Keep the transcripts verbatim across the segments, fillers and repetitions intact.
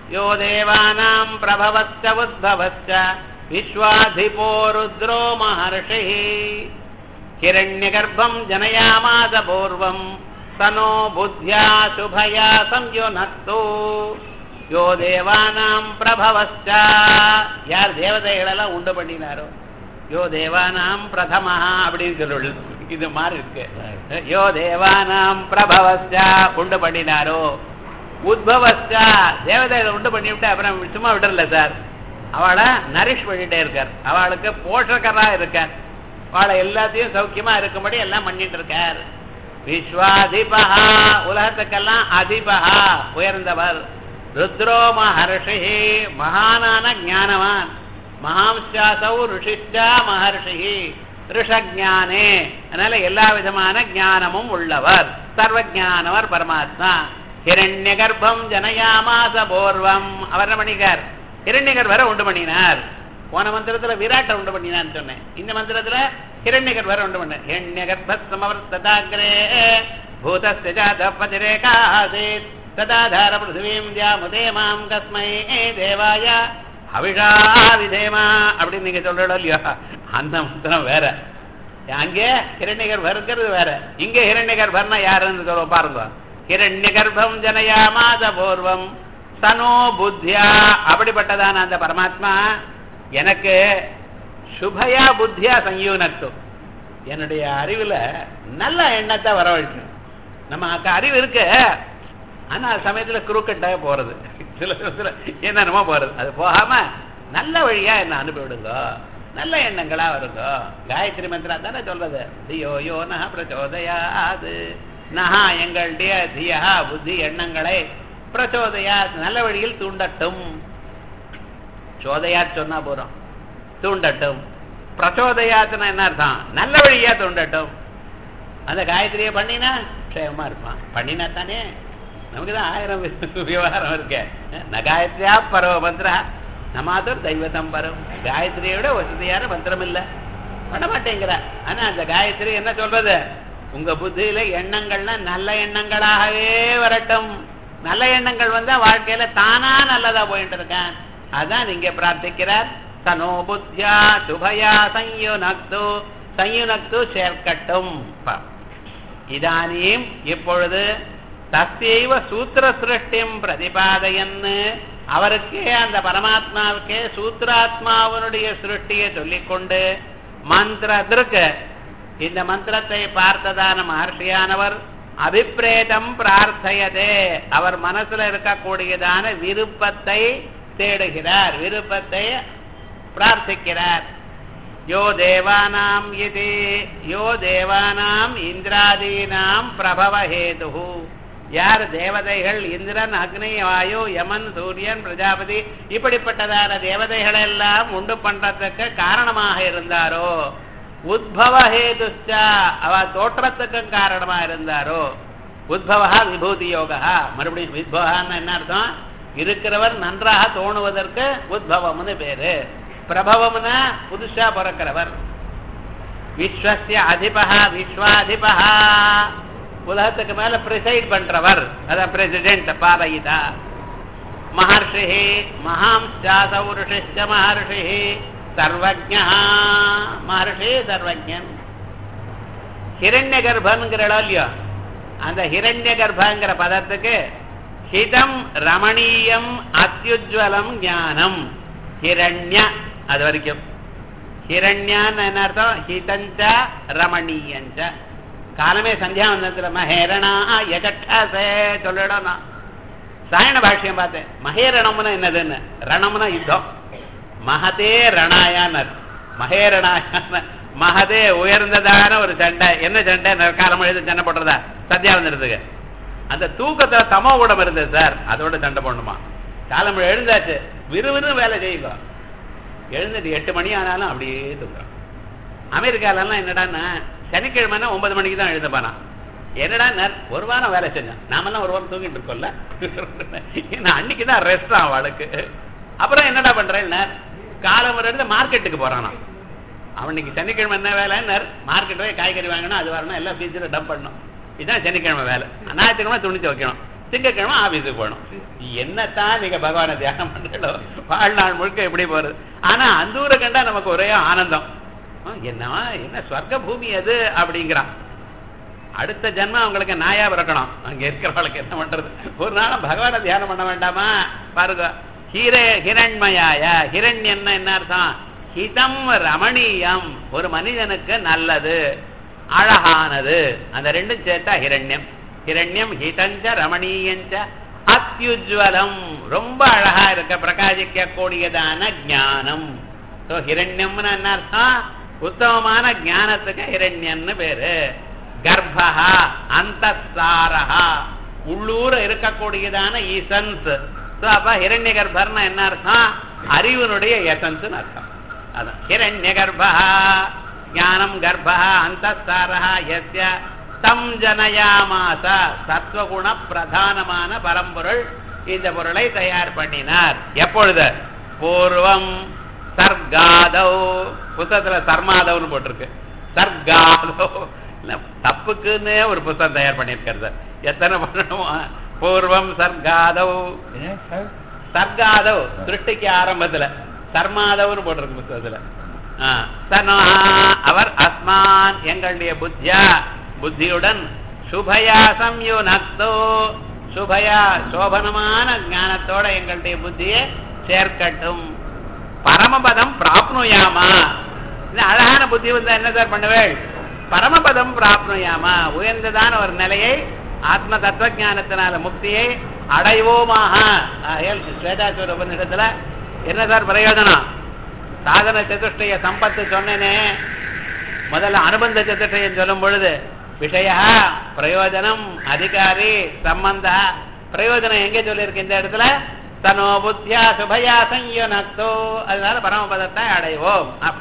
யோ தேவானாம் பிரபவச்ச உத்பவச்ச விஸ்வாதிபோ ருத்ரோ மஹர்ஷிः ஹிரண்யகர்ப்பம் ஜனயாமாஸ பூர்வம் தனோ புத்யா சுபயா சம்யுனக்து யோ தேவானாம் பிரபவச்ச யார் தேவதைகளெல்லாம் உண்டு பண்ணினாரோ யோ தேவானாம் பிரதமஹா அப்படின்னு சொல்லுவது இது மாதிரி இருக்கு. யோ தேவானாம் பிரபவச்ச உண்டு பண்ணினாரோ உத்பவச்ச தேவதைகளை உண்டு பண்ணி விட்டு அப்புறம் சும்மா விடல சார், அவளை நரிஷ் பண்ணிட்டே இருக்கார், அவளுக்கு போஷகரா இருக்கார், அவளை எல்லாத்தையும் சௌக்கியமா இருக்கும்படி எல்லாம் பண்ணிட்டு இருக்கார். விஸ்வாதிபஹா உலகத்துக்கெல்லாம் அதிபஹா உயர்ந்தவர். ருத்ரோ மஹர்ஷிஹி மகானான ஞானவான். மகாம்சாசௌ ருஷிஷ்டா மஹர்ஷிஹி ரிஷஜானே அதனால எல்லா விதமான ஞானமும் உள்ளவர், சர்வஜானவர் பரமாத்மா. ஹிரண்ய கர்ப்பம் ஜனயாமாஸ பூர்வம் அவர் என்ன பண்ணிக்கார், ஹிரண்ய கர்ப்பரை உண்டு பண்ணினார். போன மந்திரத்துல விராட்டை உண்டு பண்ணினான்னு சொன்னேன், இந்த மந்திரத்துல ஹிரண்ய கர்ப்பரை உண்டு பண்ண. ஹிரண்ய கர்ப்பஸ்தமவர்த்ததாக்ரே பூதஸ்ய ஜாதபதிரேகாசீத் ததாதார பிருத்திவீம் ஜாமுதே மாம் கஸ்மை தேவாய அவிஷா விதேமா அப்படின்னு நீங்க சொல்றோம் இல்லையா, அந்த மந்திரம் வேற. அங்கே ஹிரண்யகர் வருங்கிறது வேற, இங்க ஹிரண்யகர் வர்ணா யாருன்னு சொல்ல பாருங்க. ஹிரண்ய கர்ப்பம் ஜனயாமாஸ பூர்வம் சனோ புத்தியா அப்படிப்பட்டதான அந்த பரமாத்மா எனக்கு சுபயா புத்தியா சம்யுனக்து என்னுடைய அறிவுல நல்ல எண்ணத்தை வரவழைக்கணும். நமக்கு அறிவு இருக்கு, ஆனா சமயத்துல குறுக்கட்டாக போறது, சில சில என்னென்னமோ போறது, அது போகாம நல்ல வழியா என்ன அனுப்பிவிடுங்க, நல்ல எண்ணங்களா வருங்க. காயத்ரி மந்திரம் தானே சொல்றது, தியோ யோ நஹ பிரச்சோதயாது நஹா எங்களுடைய தியா புத்தி எண்ணங்களை பிரச்சோதயா நல்ல வழியில் தூண்டட்டும். சோதயா சொன்னா போறோம், தூண்டட்டும். பிரச்சோதயாத்துனா என்ன அர்த்தம், நல்ல வழியா தூண்டட்டும். அந்த காயத்ரியை பண்ணினா க்ஷேமமா இருப்பான், பண்ணினா தானே. நமக்குதான் ஆயிரம் விவகாரம் இருக்கு. ந காயத்ரியா பரவ மந்திரா நமாதூர் தெய்வத்தம் பரம். காயத்ரியோட வசதியான மந்திரம் இல்லை, பண்ண மாட்டேங்கிற. ஆனா அந்த காயத்ரி என்ன சொல்றது, உங்க புத்தியில எண்ணங்கள்னா நல்ல எண்ணங்களாகவே வரட்டும். நல்ல எண்ணங்கள் வந்தா வாழ்க்கையில தானா நல்லதா போயிட்டு இருக்கேன். அதான் நீங்க பிரார்த்திக்கிறார். தனோ புத்தியா சுபயா சம்யுனக்து சம்யுனக்து சேர்க்கட்டும். இதானியும் இப்பொழுது தஸ்யைவ சூத்திர சிருஷ்டிம் பிரதிபாதையன்னு அவருக்கே அந்த பரமாத்மாவுக்கே சூத்ராத்மாவனுடைய சிருஷ்டியை சொல்லிக்கொண்டு மந்திரத்திற்கு இந்த மந்திரத்தை பார்த்ததான மகர்ஷியானவர் அபிப்ரேதம் பிரார்த்தையதே அவர் மனசுல இருக்கக்கூடியதான விருப்பத்தை தேடுகிறார், விருப்பத்தை பிரார்த்திக்கிறார். யோ தேவானாம் இது யோ தேவானாம் இந்திராதீனாம் பிரபவஹேது யார் தேவதைகள் இந்திரன் அக்னி வாயு யமன் சூரியன் பிரஜாபதி இப்படிப்பட்டதான தேவதைகள் எல்லாம் உண்டு பண்றதுக்கு காரணமாக இருந்தாரோ உத்பவஹேதுச்ச அவ தோற்றத்துக்கும் காரணமா இருந்தாரோ. உத்பவஹா விபூதி யோகா. மறுபடியும் வித்பவஹான்னு என்ன அர்த்தம், இருக்கிறவர் நன்றாக தோணுவதற்கு உத்பவம்னு பேரு. பிரபவம்னா புதுசா பிறக்கிறவர். விஸ்வஸ்ய அதிபஹா விஸ்வாதிபஹா உலகத்துக்கு மேல பிரிசைட் பண்றவர், அதான் பிரசிடென்ட் பாரயிதா. மஹர்ஷி மகாம்சாசௌ ருஷிஷ்ச மஹர்ஷி சர்வஜ்ஞா மஹர்ஷி சர்வஜன். ஹிரண்ய கர்ப்பன்கிற இல்லையோ அந்த ஹிரண்ய கர்ப்பங்கிற பதத்துக்கு ஹிதம் ரமணீயம் அத்யுஜ்வலம் ஞானம் ஹிரண்ய அது வரைக்கும். ஹிரண்யான்னு என்ன அர்த்தம், ஹிதஞ்ச ரமணீயஞ்ச. காலமே சந்தியாவந்தத்துல மகேரணா யகட்டாசே சொல்லிடும். நான் சாயண பாஷ்யம் பார்த்தேன். மகேரணம்னா என்னதுன்னு, ரணம்னா யுத்தம். மகதே ரணாயான் மகேரணாயான மகதே உயர்ந்ததான ஒரு சண்டை. என்ன சண்டை, காலம் எழுத சண்டை போடுறதா சந்தியாவந்தத்துக்கு. அந்த தூக்கத்துல தமோ கூடம் இருந்தது சார், அதோட சண்டை போடணுமா. காலம் எழுந்தாச்சு விறுவிறு வேலை செய்யுங்க. எழுந்துட்டு எட்டு மணி ஆனாலும் அப்படியே தூக்கம். அமெரிக்காலெல்லாம் என்னடான்னா சனிக்கிழமைனா ஒன்பது மணிக்கு தான் எழுதப்பானா. என்னடா ஒரு வாரம் வேலை செஞ்சான், நாமெல்லாம் ஒரு வாரம் தூங்கிட்டு இருக்கோம்ல. ஏன்னா அன்னைக்குதான் ரெஸ்ட் ஆகும் அவளுக்கு. அப்புறம் என்னடா பண்றேன், காலம் இருந்து மார்க்கெட்டுக்கு போறானா. அவனுக்கு சனிக்கிழமை என்ன வேலைன்னு, மார்க்கெட் போய் காய்கறி வாங்கணும், அது வரணும், எல்லாம் பீச்சில் டம்ப் பண்ணணும். இதுதான் சனிக்கிழமை வேலை. ஞாயிற்றுக்கிழமை துணிச்சு வைக்கணும். திங்கக்கிழமை ஆபீஸுக்கு போகணும். என்னத்தான் நீங்க பகவானை தியானம் பண்றீங்களோ வாழ்நாள் முழுக்க எப்படி போறது. ஆனா அந்த ஊரை கண்டா நமக்கு ஒரே ஆனந்தம். என்னவா என்ன ஸ்வர்க்க பூமி அது அப்படிங்கிறான். அடுத்த ஜென்மம் அவங்களுக்கு நாயா பிறக்கணும். அங்க இருக்கிறவங்களுக்கு என்ன பண்றது? ஒரு நாளும் பகவானை தியானம் பண்ண வேண்டாமா? பாருங்க, ஹீரே ஹிரண்மயாய. ஹிரண்யன்னா என்ன அர்த்தம்? ஹிதம் ரமணீயம். ஒரு மனிதனுக்கு நல்லது, அழகானது, அந்த ரெண்டும் சேர்த்தா ஹிரண்யம். ஹிரண்யம் ஹிதஞ்ச ரமணீயஞ்ச அத்யுஜ்வலம். ரொம்ப அழகா இருக்க பிரகாசிக்க கூடியதான ஞானம். ஹிரண்யம்னு என்ன அர்த்தம்? உத்தமமான ஞானத்துக்கு ஹிரண்யன்னு பேரு. கர்ப்பஹா அந்தஸ்சாரஹா, உள்ளூர இருக்கக்கூடியதான ஈசன்ஸ். அப்ப ஹிரண்ய கர்ப்பர்னா என்ன அர்த்தம்? அறிவனுடைய எசன்ஸ் அர்த்தம். அதான் ஹிரண்ய கர்ப்பஹா ஞானம் கர்ப்பஹா அந்தஸ்சாரஹா யஸ்ய தம் ஜனயாமாச. சத்வகுண பிரதானமான பரம்பொருள் இந்த பொருளை தயார் பண்ணினார். எப்பொழுது? பூர்வம் சர்காதௌ. புத்தகத்துல சர்மாதவ்னு போட்டிருக்கு. சர்காதவ் தப்புக்குன்னு ஒரு புத்தகம் தயார் பண்ணிருக்கிறது. எத்தனை பண்ணணுமோ. பூர்வம் சர்காதவ். சர்காதவ் சிருஷ்டிக்கு ஆரம்பத்துல சர்மாதவ்னு போட்டிருக்கு புத்தகத்துல. அவர் அஸ்மான் எங்களுடைய புத்தியா புத்தியுடன் சுபயா சம்யுனக்தோ. சுபயா சோபனமான ஞானத்தோட எங்களுடைய புத்தியை சேர்க்கட்டும். பரமபதம் பிராப்னுயாமா. இந்த அழகான புத்தி வந்து என்ன சார் பண்ணுவேள்? பரமபதம் பிராப்னுயாமா, உயர்ந்ததான ஒரு நிலையை ஆத்ம தத்துவஞானத்தினால முக்தியை அடைவோமாக. ஸ்வேதாசுர உபநிஷத்துல என்ன சார் பிரயோஜனம்? சாதன சதுஷ்டய சம்பத்து சொன்னேனே, முதல்ல அனுபந்த சதுஷ்டயம் சொல்லும் பொழுது விஷய பிரயோஜனம் அதிகாரி சம்பந்த. பிரயோஜனம் எங்க சொல்லியிருக்கு இந்த இடத்துல? தனோ புத்தியா சுபயா சம்யுனக்தோ. அதனால பரமபதத்தை அடைவோம் அப்படி.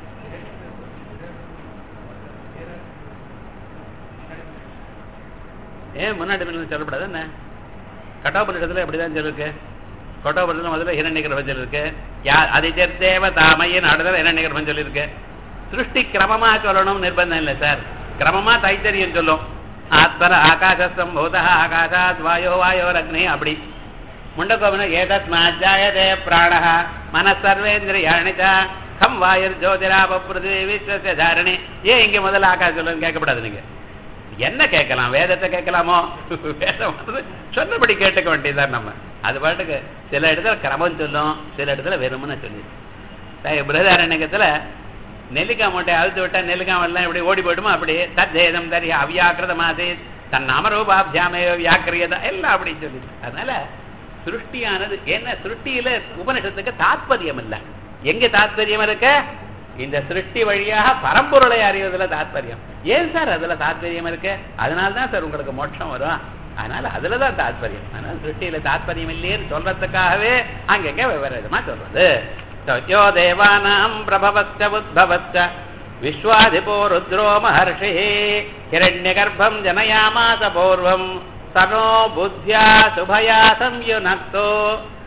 ஏன் முன்னாடி சொல்லப்படாது என்ன? கட்டோபனிடத்துல எப்படிதான் சொல்லிருக்கு? கட்டோபனிடத்துல முதல்ல ஹிரண்ய கர்ப்பம் சொல்லிருக்கு. யார் அதிதேவ தாமையின் அடுத்தது ஹிரண்ய கர்ப்பம் சொல்லியிருக்கு. சிருஷ்டி கிரமமா சொல்லணும் நிர்பந்தம் இல்லை சார். கிரமமா தைத்தரியம் சொல்லும். ஆத்மர ஆகாசம் பூத ஆகாசாத் வாயோ வாயோ அக்னி அப்படி. முண்டகோபன ஏதத் மாஜாயதே பிராணஹ மனசர்வேந்திரியாணித கம் வாயுர் ஜோதிராப பிருதிவி விஸ்வஸ்ய தாரணி. ஏன் இங்க முதல்ல ஆகாசம் சொல்லுன்னு கேட்கப்படாது. நீங்க என்ன கேட்கலாம்? வேதத்தை கேட்கலாமோ? வேதம் சொன்னபடி கேட்டுக்க வேண்டியதுதான் நம்ம. அது பாட்டுக்கு சில இடத்துல கிரமம் சொல்லும், சில இடத்துல வெறுமனை சொல்லி. பிரதாரண்யத்துல நெல்லிக்காய் மூட்டை அழுத்து விட்டா நெல்லிக்காய் எல்லாம் எப்படி ஓடி போயிடுமோ அப்படி தத்தேதம் தரி அவ்யாக்கிரத மாதிரி தன் நாமரூபாபியாமே வியாக்கிரியதா எல்லாம் அப்படின்னு சொல்லி. அதனால சிருஷ்டியானது என்ன? சிருஷ்டியில உபனிஷத்துக்கு தாத்பரியம் இல்லை. எங்க தாத்பரியம் இருக்க? இந்த சிருஷ்டி வழியாக பரம்பொருளை அறிவதுல தாத்பரியம். ஏன் சார் அதுல தாத்பரியம் இருக்கு? அதனால்தான் சார் உங்களுக்கு மோட்சம் வரும். அதனால அதுலதான் தாத்பரியம். அதனால சிருஷ்டியில தாத்பரியம் இல்லையேன்னு சொல்றதுக்காகவே அங்கங்க வெவ்வேறு விதமா சொல்றது. சத்யோ தேவானாம் பிரபவச்ச உத்பவச்ச விஸ்வாதிபோ ருத்ரோ மஹர்ஷி ஹிரண்ய கர்ப்பம் ஜனயாமாச பூர்வம் சனோ புத்தியா சுபயா சம்யுனக்தோ